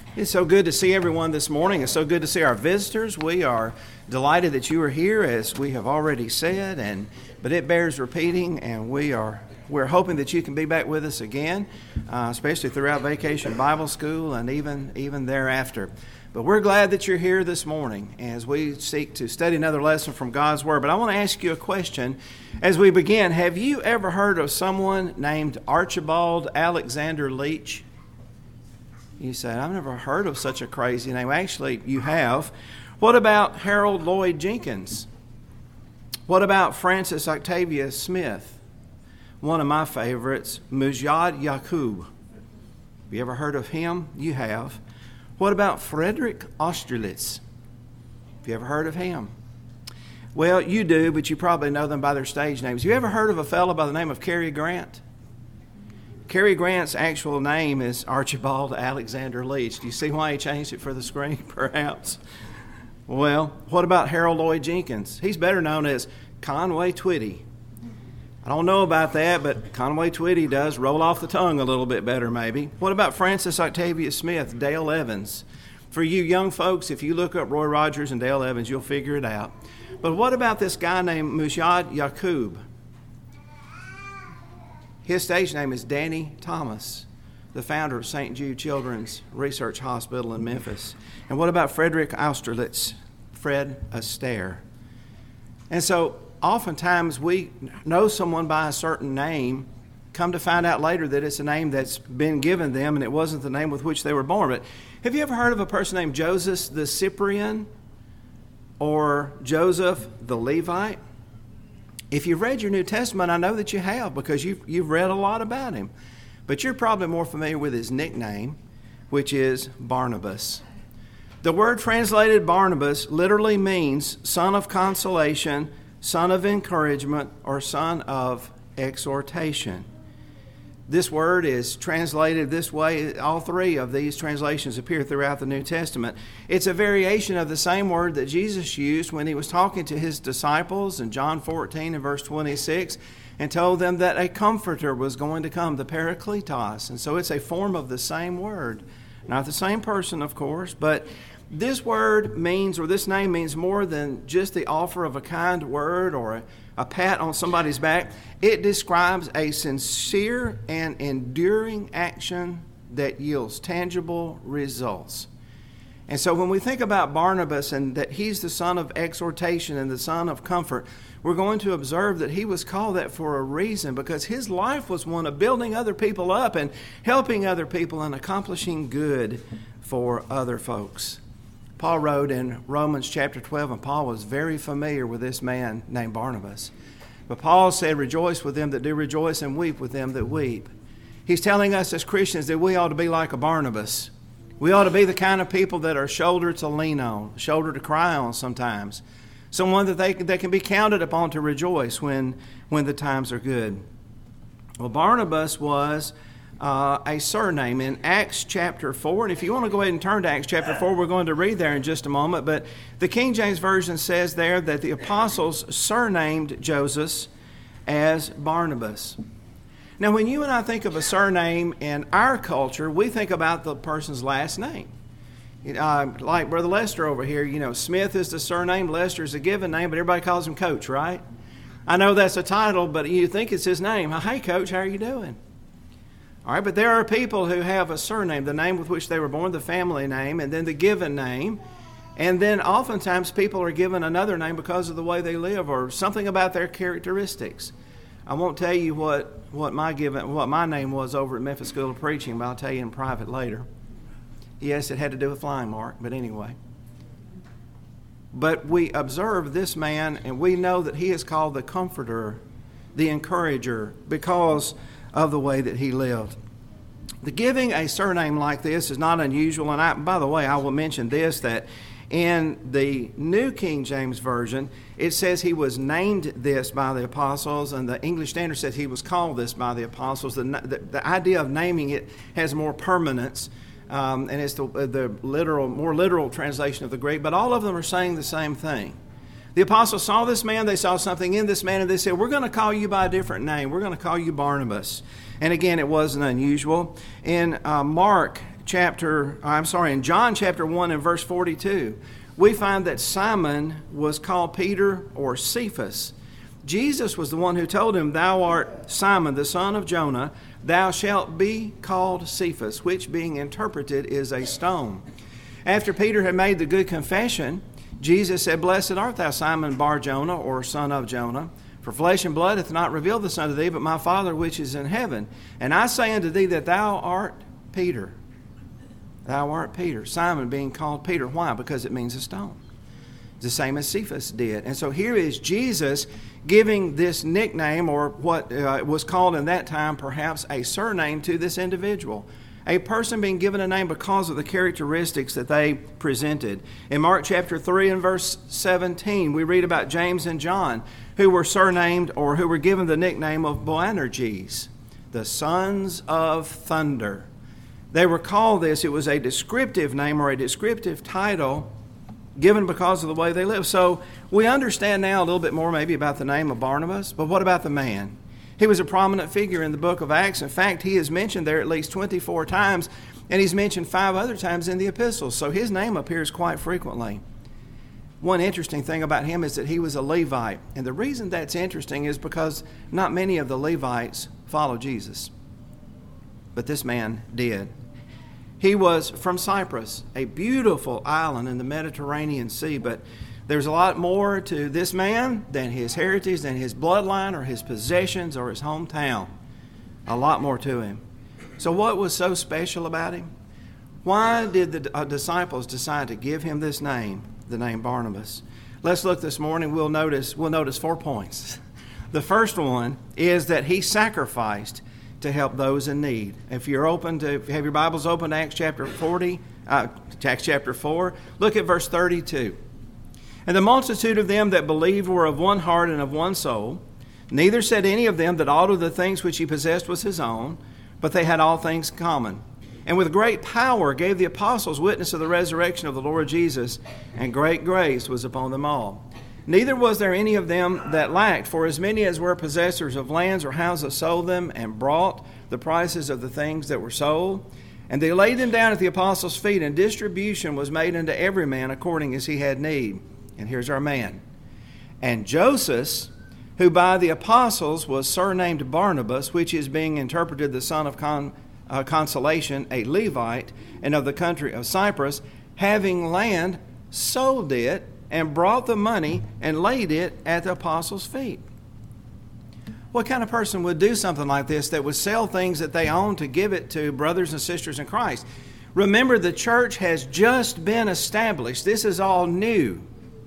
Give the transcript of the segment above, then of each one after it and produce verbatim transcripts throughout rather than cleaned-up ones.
It's so good to see everyone this morning. It's so good to see our visitors. We are delighted that you are here, as we have already said, and but it bears repeating, and we are we're hoping that you can be back with us again, uh, especially throughout Vacation Bible School and even even thereafter. But we're glad that you're here this morning as we seek to study another lesson from God's Word. But I want to ask you a question as we begin. Have you ever heard of someone named Archibald Alexander Leach? You say, I've never heard of such a crazy name. Actually, you have. What about Harold Lloyd Jenkins? What about Francis Octavius Smith? One of my favorites, Mujad Yaqub. Have you ever heard of him? You have. What about Frederick Austerlitz? Have you ever heard of him? Well, you do, but you probably know them by their stage names. You ever heard of a fellow by the name of Cary Grant? Cary Grant's actual name is Archibald Alexander Leach. Do you see why he changed it for the screen, perhaps? Well, what about Harold Lloyd Jenkins? He's better known as Conway Twitty. I don't know about that, but Conway Twitty does roll off the tongue a little bit better, maybe. What about Francis Octavius Smith, Dale Evans? For you young folks, if you look up Roy Rogers and Dale Evans, you'll figure it out. But what about this guy named Mujad Yaqub? His stage name is Danny Thomas, the founder of Saint Jude Children's Research Hospital in Memphis. And what about Frederick Austerlitz, Fred Astaire? And so oftentimes we know someone by a certain name, come to find out later that it's a name that's been given them and it wasn't the name with which they were born. But have you ever heard of a person named Joseph the Cyprian or Joseph the Levite? If you've read your New Testament, I know that you have, because you've, you've read a lot about him. But you're probably more familiar with his nickname, which is Barnabas. The word translated Barnabas literally means son of consolation, son of encouragement, or son of exhortation. This word is translated this way. All three of these translations appear throughout the New Testament. It's a variation of the same word that Jesus used when he was talking to his disciples in John fourteen and verse twenty-six and told them that a comforter was going to come, the Parakletos. And so it's a form of the same word. Not the same person, of course, but this word means, or this name means more than just the offer of a kind word or a, a pat on somebody's back. It describes a sincere and enduring action that yields tangible results. And so when we think about Barnabas and that he's the son of exhortation and the son of comfort, we're going to observe that he was called that for a reason, because his life was one of building other people up and helping other people and accomplishing good for other folks. Paul wrote in Romans chapter twelve, and Paul was very familiar with this man named Barnabas. But Paul said, rejoice with them that do rejoice and weep with them that weep. He's telling us as Christians that we ought to be like a Barnabas. We ought to be the kind of people that are shoulder to lean on, shoulder to cry on sometimes. Someone that they, they can be counted upon to rejoice when, when the times are good. Well, Barnabas was Uh, a surname in Acts chapter four. And if you want to go ahead and turn to Acts chapter four, we're going to read there in just a moment. But the King James Version says there that the apostles surnamed Joseph as Barnabas. Now, when you and I think of a surname in our culture, we think about the person's last name. Uh, like Brother Lester over here, you know, Smith is the surname, Lester is a given name, but everybody calls him Coach, right? I know that's a title, but you think it's his name. Hey, Coach, how are you doing? All right, but there are people who have a surname, the name with which they were born, the family name, and then the given name. And then oftentimes people are given another name because of the way they live or something about their characteristics. I won't tell you what, what my given what my name was over at Memphis School of Preaching, but I'll tell you in private later. Yes, it had to do with flying mark, but anyway. But we observe this man, and we know that he is called the Comforter, the Encourager, because of the way that he lived. The giving a surname like this is not unusual, and I, by the way, I will mention this, that in the New King James Version, it says he was named this by the apostles, and the English Standard says he was called this by the apostles. The, the, the idea of naming it has more permanence, um, and it's the, the literal, more literal translation of the Greek, but all of them are saying the same thing. The apostles saw this man, they saw something in this man, and they said, we're going to call you by a different name. We're going to call you Barnabas. And again, it wasn't unusual. In uh, Mark chapter, I'm sorry, in John chapter one and verse forty-two, we find that Simon was called Peter or Cephas. Jesus was the one who told him, "Thou art Simon, the son of Jonah. Thou shalt be called Cephas," which being interpreted is a stone. After Peter had made the good confession, Jesus said, "Blessed art thou, Simon Bar-Jonah, or son of Jonah. For flesh and blood hath not revealed this unto thee, but my Father which is in heaven. And I say unto thee that thou art Peter." Thou art Peter. Simon being called Peter. Why? Because it means a stone. It's the same as Cephas did. And so here is Jesus giving this nickname, or what uh, was called in that time perhaps a surname, to this individual. A person being given a name because of the characteristics that they presented. In Mark chapter three and verse seventeen, we read about James and John, who were surnamed, or who were given the nickname of Boanerges, the sons of thunder. They were called this. It was a descriptive name, or a descriptive title given because of the way they lived. So we understand now a little bit more maybe about the name of Barnabas, but what about the man? He was a prominent figure in the book of Acts. In fact, he is mentioned there at least twenty-four times, and he's mentioned five other times in the epistles. So his name appears quite frequently. One interesting thing about him is that he was a Levite. And the reason that's interesting is because not many of the Levites follow Jesus. But this man did. He was from Cyprus, a beautiful island in the Mediterranean Sea. But there's a lot more to this man than his heritage, than his bloodline, or his possessions, or his hometown. A lot more to him. So what was so special about him? Why did the uh, disciples decide to give him this name, the name Barnabas? Let's look this morning. We'll notice, we'll notice four points. The first one is that he sacrificed to help those in need. If you're open to, if you have your Bibles open to Acts chapter forty, uh, Acts chapter four, look at verse thirty-two. "And the multitude of them that believed were of one heart and of one soul. Neither said any of them that aught of the things which he possessed was his own, but they had all things common. And with great power gave the apostles witness of the resurrection of the Lord Jesus, and great grace was upon them all. Neither was there any of them that lacked, for as many as were possessors of lands or houses sold them, and brought the prices of the things that were sold. And they laid them down at the apostles' feet, and distribution was made unto every man according as he had need." And here's our man. "And Joseph, who by the apostles was surnamed Barnabas, which is being interpreted the son of con, uh, consolation, a Levite, and of the country of Cyprus, having land, sold it, and brought the money and laid it at the apostles' feet." What kind of person would do something like this, that would sell things that they own to give it to brothers and sisters in Christ? Remember, the church has just been established. This is all new.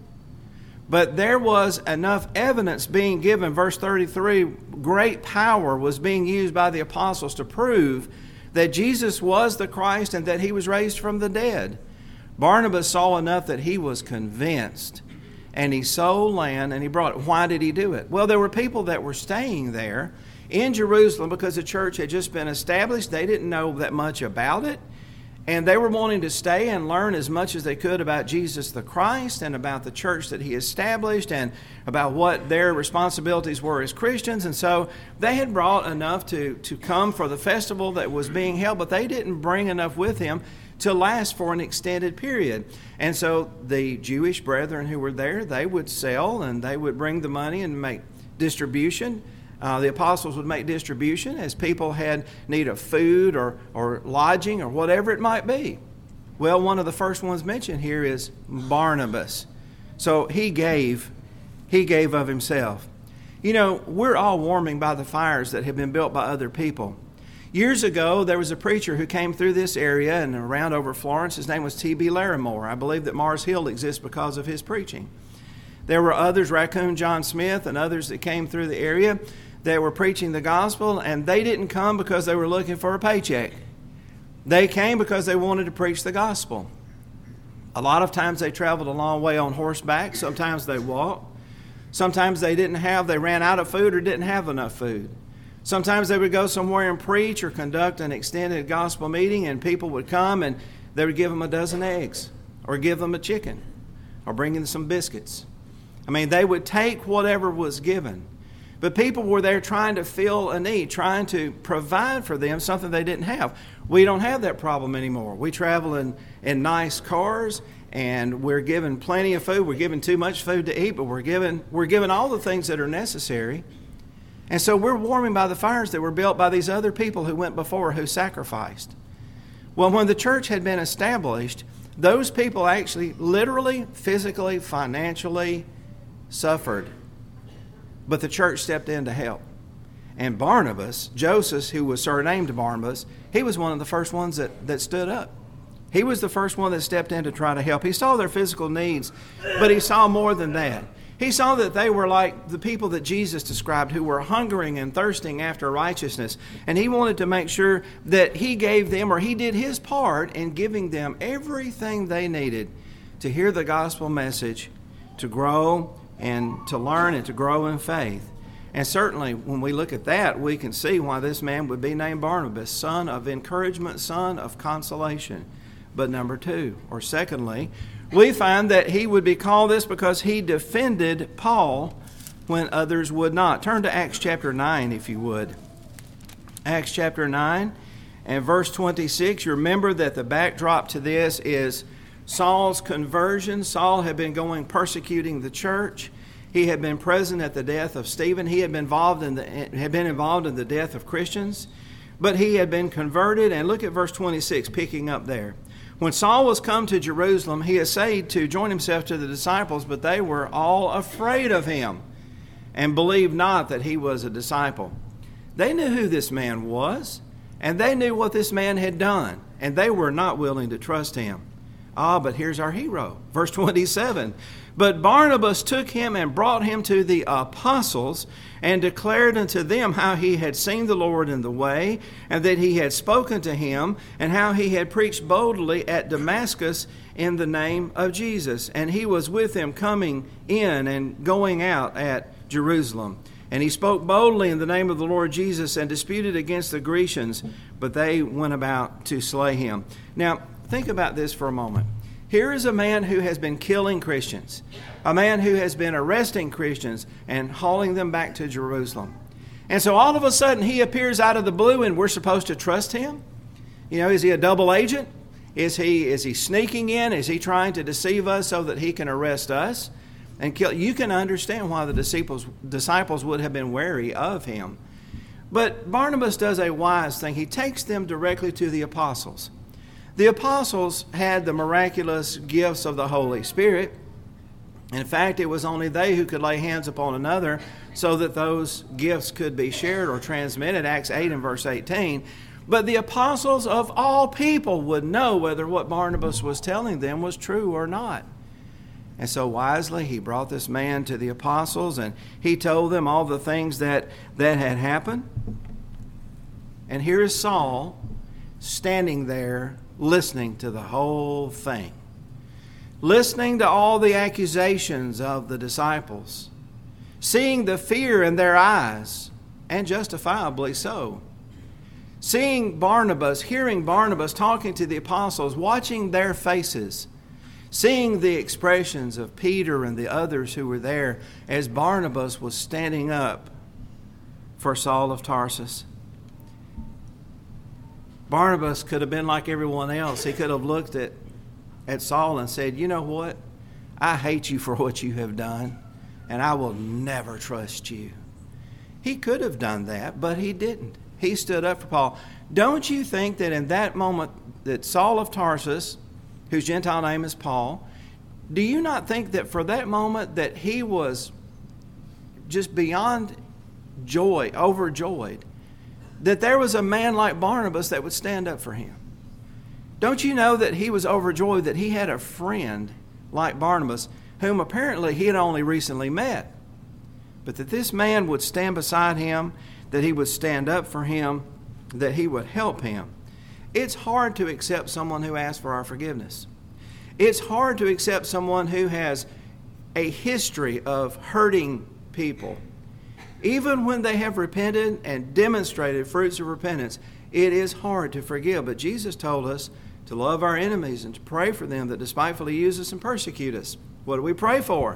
But there was enough evidence being given. Verse thirty-three, great power was being used by the apostles to prove that Jesus was the Christ and that he was raised from the dead. Barnabas saw enough that he was convinced, and he sold land and he brought it. Why did he do it? Well, there were people that were staying there in Jerusalem because the church had just been established. They didn't know that much about it, and they were wanting to stay and learn as much as they could about Jesus the Christ and about the church that he established and about what their responsibilities were as Christians. And so they had brought enough to, to come for the festival that was being held, but they didn't bring enough with them to last for an extended period. And so the Jewish brethren who were there, they would sell and they would bring the money and make distribution. Uh, the apostles would make distribution as people had need of food or, or lodging or whatever it might be. Well, one of the first ones mentioned here is Barnabas. So he gave, he gave of himself. You know, we're all warming by the fires that have been built by other people. Years ago, there was a preacher who came through this area and around over Florence. His name was T B Larimore. I believe that Mars Hill exists because of his preaching. There were others, Raccoon John Smith and others that came through the area that were preaching the gospel, and they didn't come because they were looking for a paycheck. They came because they wanted to preach the gospel. A lot of times they traveled a long way on horseback. Sometimes they walked. Sometimes they didn't have, they ran out of food or didn't have enough food. Sometimes they would go somewhere and preach or conduct an extended gospel meeting, and people would come and they would give them a dozen eggs or give them a chicken or bring in some biscuits. I mean, they would take whatever was given. But people were there trying to fill a need, trying to provide for them something they didn't have. We don't have that problem anymore. We travel in, in nice cars, and we're given plenty of food. We're given too much food to eat, but we're given, we're given all the things that are necessary. And so we're warming by the fires that were built by these other people who went before, who sacrificed. Well, when the church had been established, those people actually literally, physically, financially suffered. But the church stepped in to help. And Barnabas, Joseph, who was surnamed Barnabas, he was one of the first ones that, that stood up. He was the first one that stepped in to try to help. He saw their physical needs, but he saw more than that. He saw that they were like the people that Jesus described, who were hungering and thirsting after righteousness. And he wanted to make sure that he gave them, or he did his part in giving them everything they needed to hear the gospel message, to grow and to learn and to grow in faith. And certainly when we look at that, we can see why this man would be named Barnabas, son of encouragement, son of consolation. But number two, or secondly, we find that he would be called this because he defended Paul when others would not. Turn to Acts chapter nine, if you would. Acts chapter nine and verse twenty-six. You remember that the backdrop to this is Saul's conversion. Saul had been going persecuting the church. He had been present at the death of Stephen. He had been involved in the had been involved in the death of Christians, but he had been converted. And look at verse twenty-six, picking up there. When Saul was come to Jerusalem, he essayed to join himself to the disciples, but they were all afraid of him and believed not that he was a disciple. They knew who this man was, and they knew what this man had done, and they were not willing to trust him. Ah, but here's our hero. Verse twenty-seven. But Barnabas took him and brought him to the apostles and declared unto them how he had seen the Lord in the way, and that he had spoken to him, and how he had preached boldly at Damascus in the name of Jesus. And he was with them coming in and going out at Jerusalem. And he spoke boldly in the name of the Lord Jesus and disputed against the Grecians, but they went about to slay him. Now, think about this for a moment. Here is a man who has been killing Christians, a man who has been arresting Christians and hauling them back to Jerusalem. And so all of a sudden he appears out of the blue, and we're supposed to trust him? You know, is he a double agent? Is he is he sneaking in? Is he trying to deceive us so that he can arrest us and kill? You can understand why the disciples disciples would have been wary of him. But Barnabas does a wise thing. He takes them directly to the apostles. The apostles had the miraculous gifts of the Holy Spirit. In fact, it was only they who could lay hands upon another so that those gifts could be shared or transmitted, Acts eight and verse eighteen. But the apostles of all people would know whether what Barnabas was telling them was true or not. And so wisely, he brought this man to the apostles, and he told them all the things that, that had happened. And here is Saul standing there listening to the whole thing, listening to all the accusations of the disciples, seeing the fear in their eyes, and justifiably so. Seeing Barnabas, hearing Barnabas talking to the apostles, watching their faces, seeing the expressions of Peter and the others who were there as Barnabas was standing up for Saul of Tarsus. Barnabas could have been like everyone else. He could have looked at, at Saul and said, you know what? I hate you for what you have done, and I will never trust you. He could have done that, but he didn't. He stood up for Paul. Don't you think that in that moment that Saul of Tarsus, whose Gentile name is Paul, do you not think that for that moment that he was just beyond joy, overjoyed, that there was a man like Barnabas that would stand up for him? Don't you know that he was overjoyed that he had a friend like Barnabas, whom apparently he had only recently met, but that this man would stand beside him, that he would stand up for him, that he would help him? It's hard to accept someone who asks for our forgiveness. It's hard to accept someone who has a history of hurting people. Even when they have repented and demonstrated fruits of repentance, it is hard to forgive. But Jesus told us to love our enemies and to pray for them that despitefully use us and persecute us. What do we pray for?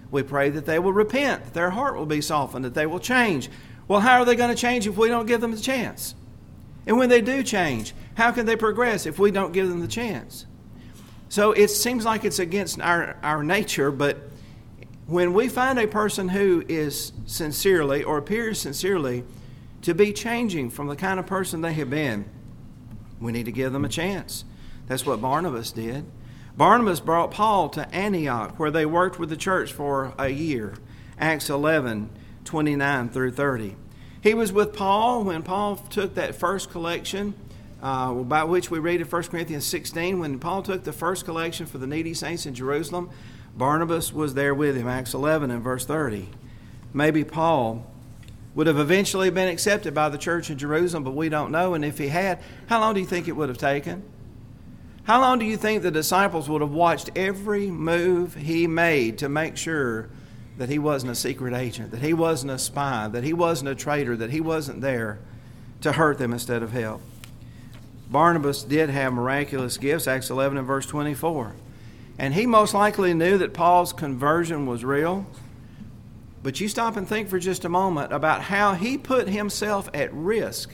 We pray that they will repent, that their heart will be softened, that they will change. Well, how are they going to change if we don't give them the chance? And when they do change, how can they progress if we don't give them the chance? So it seems like it's against our, our nature, but when we find a person who is sincerely or appears sincerely to be changing from the kind of person they have been, we need to give them a chance. That's what Barnabas did. Barnabas brought Paul to Antioch, where they worked with the church for a year. Acts eleven, twenty-nine through thirty. He was with Paul when Paul took that first collection, uh, about which we read in First Corinthians sixteen. When Paul took the first collection for the needy saints in Jerusalem, Barnabas was there with him, Acts eleven and verse thirty. Maybe Paul would have eventually been accepted by the church in Jerusalem, but we don't know. And if he had, how long do you think it would have taken? How long do you think the disciples would have watched every move he made to make sure that he wasn't a secret agent, that he wasn't a spy, that he wasn't a traitor, that he wasn't there to hurt them instead of help? Barnabas did have miraculous gifts, Acts eleven and verse twenty-four. And he most likely knew that Paul's conversion was real. But you stop and think for just a moment about how he put himself at risk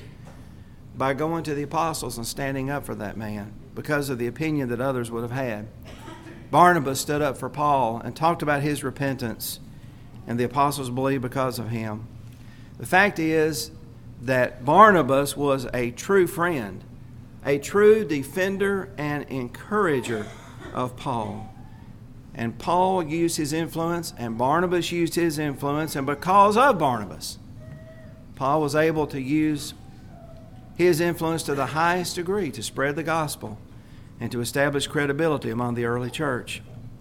by going to the apostles and standing up for that man because of the opinion that others would have had. Barnabas stood up for Paul and talked about his repentance, and the apostles believed because of him. The fact is that Barnabas was a true friend, a true defender and encourager of Paul. And Paul used his influence, and Barnabas used his influence, and because of Barnabas, Paul was able to use his influence to the highest degree to spread the gospel and to establish credibility among the early church.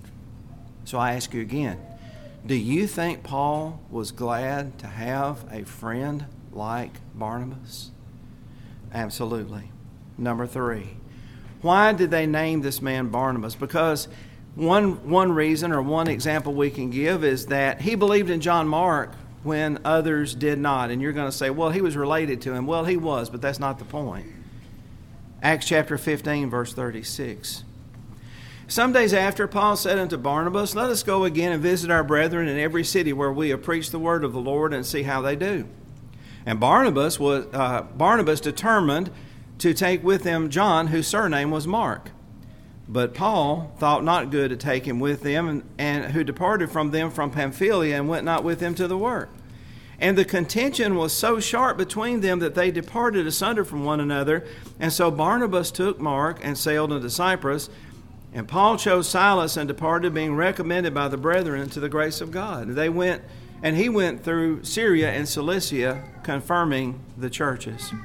So I ask you again, do you think Paul was glad to have a friend like Barnabas? Absolutely. Number three, why did they name this man Barnabas? Because one, one reason or one example we can give is that he believed in John Mark when others did not. And you're going to say, well, he was related to him. Well, he was, but that's not the point. Acts chapter fifteen, verse thirty-six. Some days after, Paul said unto Barnabas, let us go again and visit our brethren in every city where we have preached the word of the Lord and see how they do. And Barnabas was uh, Barnabas determined to take with him John, whose surname was Mark. But Paul thought not good to take him with them, and, and who departed from them from Pamphylia and went not with them to the work. And the contention was so sharp between them that they departed asunder from one another. And so Barnabas took Mark and sailed into Cyprus. And Paul chose Silas and departed, being recommended by the brethren to the grace of God. They went, and he went through Syria and Cilicia, confirming the churches.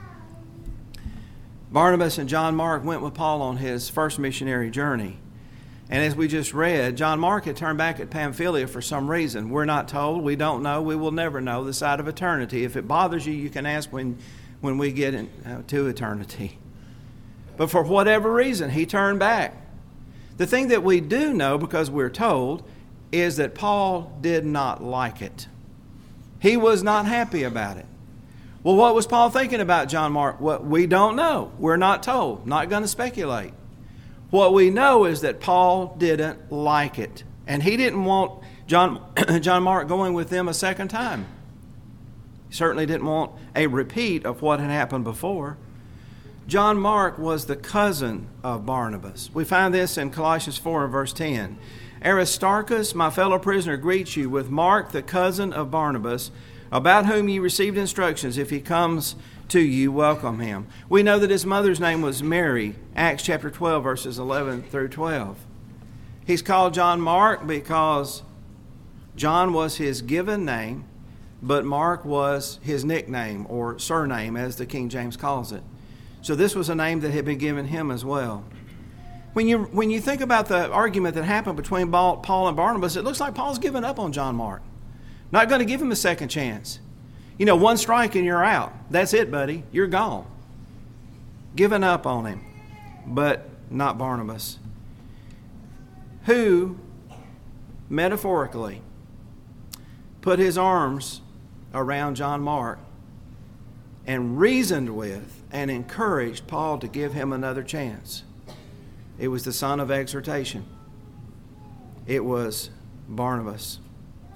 Barnabas and John Mark went with Paul on his first missionary journey. And as we just read, John Mark had turned back at Pamphylia for some reason. We're not told. We don't know. We will never know the side of eternity. If it bothers you, you can ask when, when we get in, uh, to eternity. But for whatever reason, he turned back. The thing that we do know, because we're told, is that Paul did not like it. He was not happy about it. Well, what was Paul thinking about John Mark? Well, we don't know. We're not told. Not going to speculate. What we know is that Paul didn't like it. And he didn't want John, John Mark going with them a second time. He certainly didn't want a repeat of what had happened before. John Mark was the cousin of Barnabas. We find this in Colossians four and verse ten. Aristarchus, my fellow prisoner, greets you with Mark, the cousin of Barnabas, about whom ye received instructions. If he comes to you, welcome him. We know that his mother's name was Mary, Acts chapter twelve, verses eleven through twelve. He's called John Mark because John was his given name, but Mark was his nickname or surname, as the King James calls it. So this was a name that had been given him as well. When you when you think about the argument that happened between Paul and Barnabas, it looks like Paul's given up on John Mark. Not going to give him a second chance. You know, one strike and you're out. That's it, buddy. You're gone. Given up on him. But not Barnabas, who, metaphorically, put his arms around John Mark and reasoned with and encouraged Paul to give him another chance. It was the son of exhortation. It was Barnabas.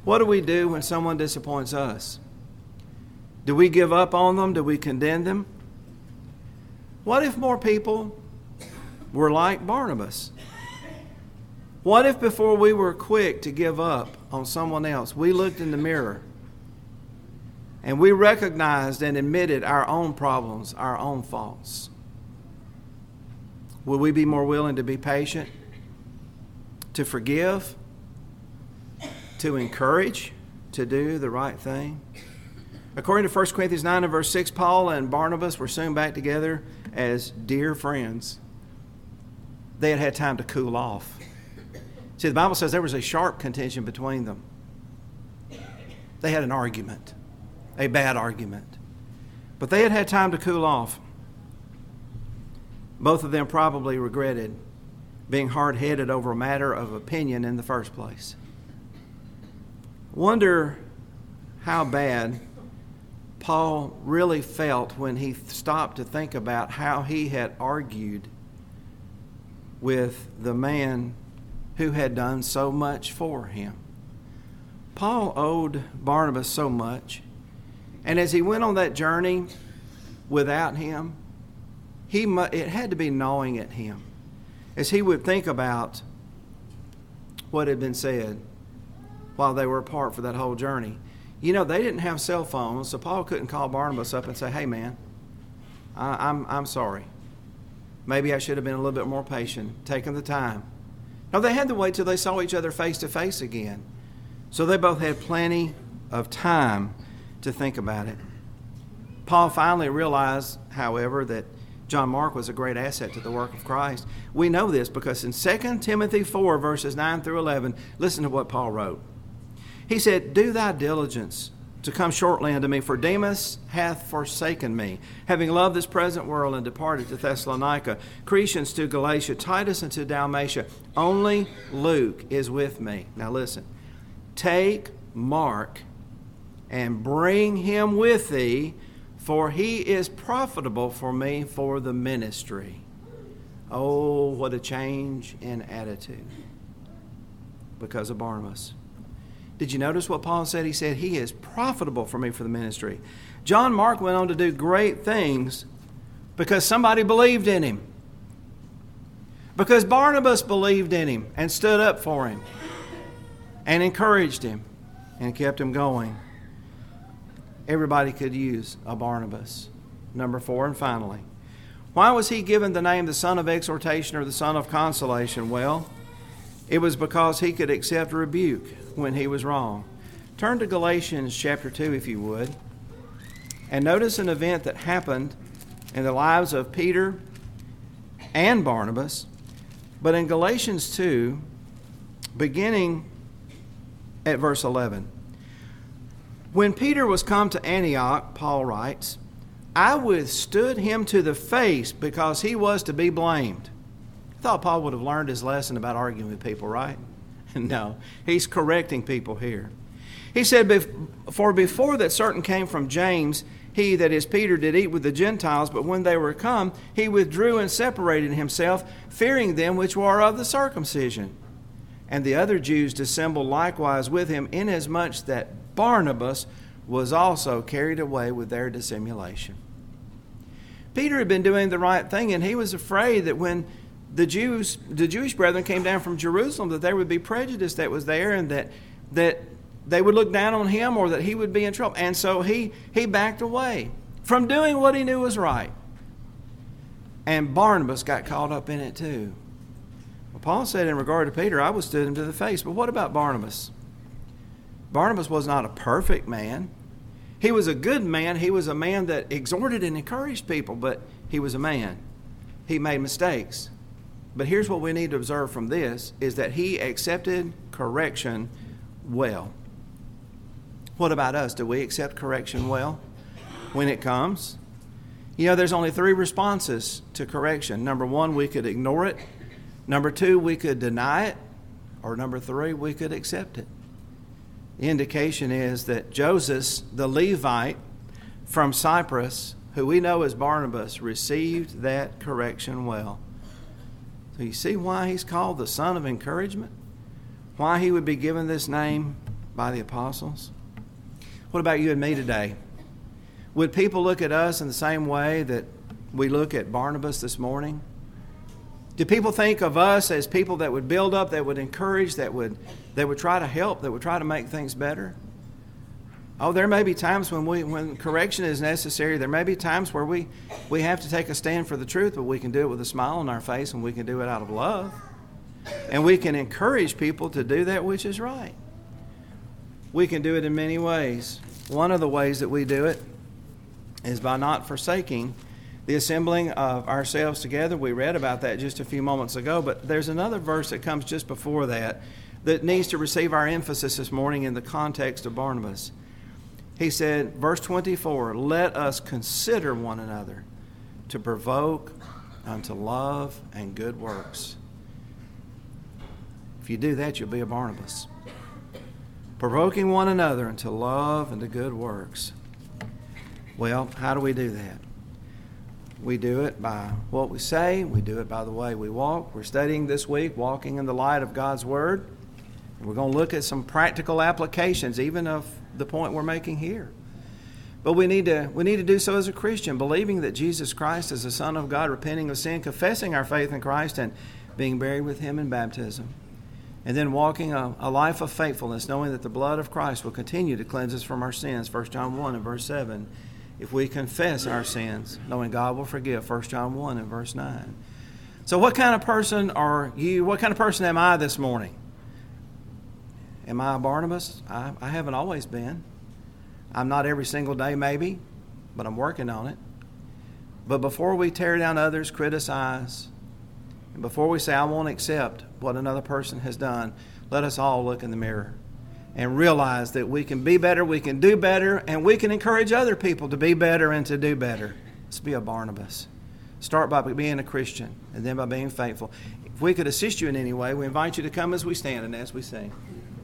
What do we do when someone disappoints us? Do we give up on them? Do we condemn them? What if more people were like Barnabas? What if before we were quick to give up on someone else, we looked in the mirror and we recognized and admitted our own problems, our own faults? Will we be more willing to be patient, to forgive, to encourage, to do the right thing? According to First Corinthians nine and verse six, Paul and Barnabas were soon back together as dear friends. They had had time to cool off. See, the Bible says there was a sharp contention between them. They had an argument, a bad argument. But they had had time to cool off. Both of them probably regretted being hard-headed over a matter of opinion in the first place. Wonder how bad Paul really felt when he stopped to think about how he had argued with the man who had done so much for him. Paul owed Barnabas so much, and as he went on that journey without him, he mu- it had to be gnawing at him as he would think about what had been said while they were apart for that whole journey. You know, they didn't have cell phones, so Paul couldn't call Barnabas up and say, "Hey, man, I, I'm I'm sorry. Maybe I should have been a little bit more patient, taken the time." No, they had to wait till they saw each other face to face again. So they both had plenty of time to think about it. Paul finally realized, however, that John Mark was a great asset to the work of Christ. We know this because in Second Timothy four, verses nine through eleven, listen to what Paul wrote. He said, "Do thy diligence to come shortly unto me, for Demas hath forsaken me, having loved this present world, and departed to Thessalonica, Crescens to Galatia, Titus unto Dalmatia. Only Luke is with me." Now listen. "Take Mark and bring him with thee, for he is profitable for me for the ministry." Oh, what a change in attitude because of Barnabas. Did you notice what Paul said? He said, "He is profitable for me for the ministry." John Mark went on to do great things because somebody believed in him. Because Barnabas believed in him and stood up for him and encouraged him and kept him going. Everybody could use a Barnabas. Number four, and finally, why was he given the name the son of exhortation or the son of consolation? Well, it was because he could accept rebuke when he was wrong. Turn to Galatians chapter two, if you would, and notice an event that happened in the lives of Peter and Barnabas. But in Galatians two, beginning at verse eleven, "When Peter was come to Antioch," Paul writes, "I withstood him to the face because he was to be blamed." I thought Paul would have learned his lesson about arguing with people, right? No, he's correcting people here. He said, "For before that certain came from James, he, that is Peter, did eat with the Gentiles, but when they were come, he withdrew and separated himself, fearing them which were of the circumcision. And the other Jews dissembled likewise with him, inasmuch that Barnabas was also carried away with their dissimulation." Peter had been doing the right thing, and he was afraid that when the Jews, the Jewish brethren came down from Jerusalem, that there would be prejudice that was there, and that that they would look down on him, or that he would be in trouble. And so he he backed away from doing what he knew was right. And Barnabas got caught up in it too. Well, Paul said in regard to Peter, "I withstood him to the face." But what about Barnabas? Barnabas was not a perfect man. He was a good man. He was a man that exhorted and encouraged people, but he was a man. He made mistakes. But here's what we need to observe from this, is that he accepted correction well. What about us? Do we accept correction well when it comes? You know, there's only three responses to correction. Number one, we could ignore it. Number two, we could deny it. Or number three, we could accept it. The indication is that Joseph, the Levite from Cyprus, who we know as Barnabas, received that correction well. So you see why he's called the son of encouragement? Why he would be given this name by the apostles? What about you and me today? Would people look at us in the same way that we look at Barnabas this morning? Do people think of us as people that would build up, that would encourage, that would that would try to help, that would try to make things better? Oh, there may be times when we when correction is necessary. There may be times where we, we have to take a stand for the truth, but we can do it with a smile on our face, and we can do it out of love. And we can encourage people to do that which is right. We can do it in many ways. One of the ways that we do it is by not forsaking the assembling of ourselves together. We read about that just a few moments ago, but there's another verse that comes just before that that needs to receive our emphasis this morning in the context of Barnabas. He said, verse twenty-four, let us consider one another to provoke unto love and good works. If you do that, you'll be a Barnabas. Provoking one another unto love and to good works. Well, how do we do that? We do it by what we say. We do it by the way we walk. We're studying this week, Walking in the Light of God's Word. We're going to look at some practical applications, even of the point we're making here. But we need to we need to do so as a Christian, believing that Jesus Christ is the Son of God, repenting of sin, confessing our faith in Christ, and being buried with Him in baptism. And then walking a, a life of faithfulness, knowing that the blood of Christ will continue to cleanse us from our sins, First John one and verse seven. If we confess our sins, knowing God will forgive, First John one and verse nine. So what kind of person are you? What kind of person am I this morning? Am I a Barnabas? I, I haven't always been. I'm not every single day maybe, but I'm working on it. But before we tear down others, criticize, and before we say I won't accept what another person has done, let us all look in the mirror and realize that we can be better, we can do better, and we can encourage other people to be better and to do better. Let's be a Barnabas. Start by being a Christian and then by being faithful. If we could assist you in any way, we invite you to come as we stand and as we sing.